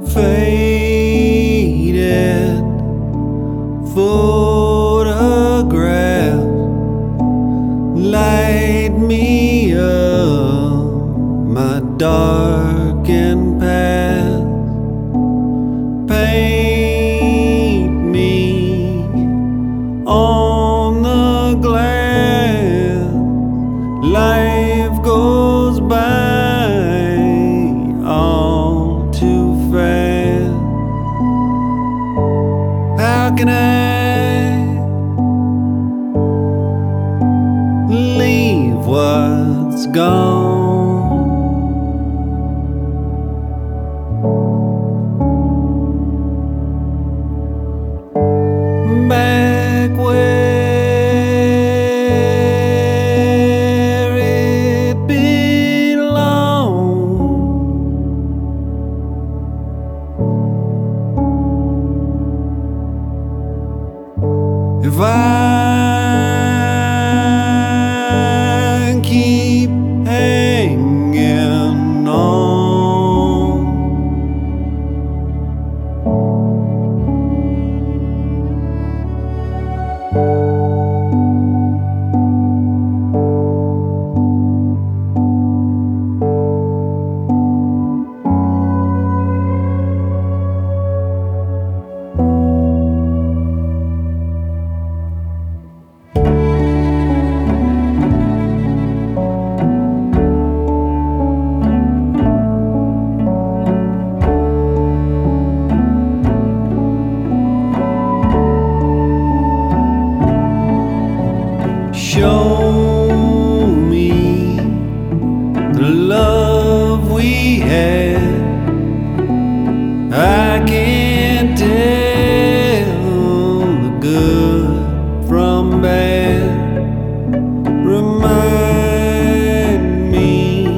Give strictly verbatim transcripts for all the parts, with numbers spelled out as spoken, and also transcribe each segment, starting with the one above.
faded photograph light me up my darkened path, paint me on the glass. Life goes by all too fast. How can I leave what's gone? Back where it belongs. If I keep hanging on, show me the love we had. I can't tell the good from bad. Remind me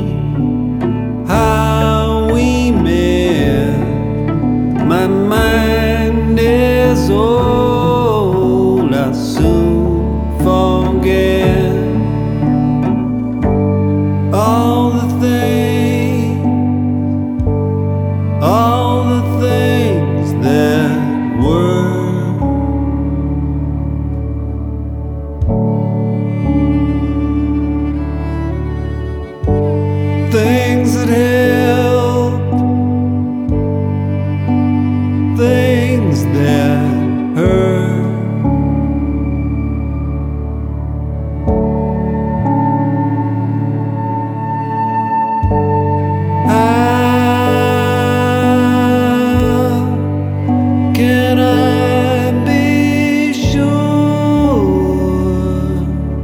how we met. My mind is old, I soon forget all the things, all the things that were. Things that helped, things that hurt. Can I be sure?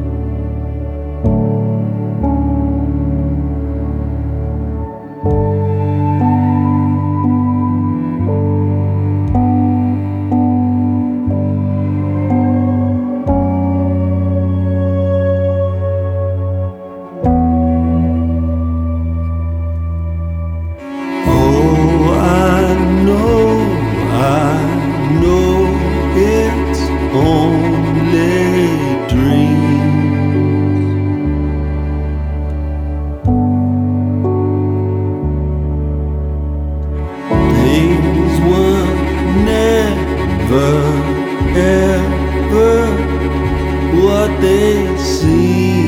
Oh, I know, I know it's only dreams. Things were never ever what they seem.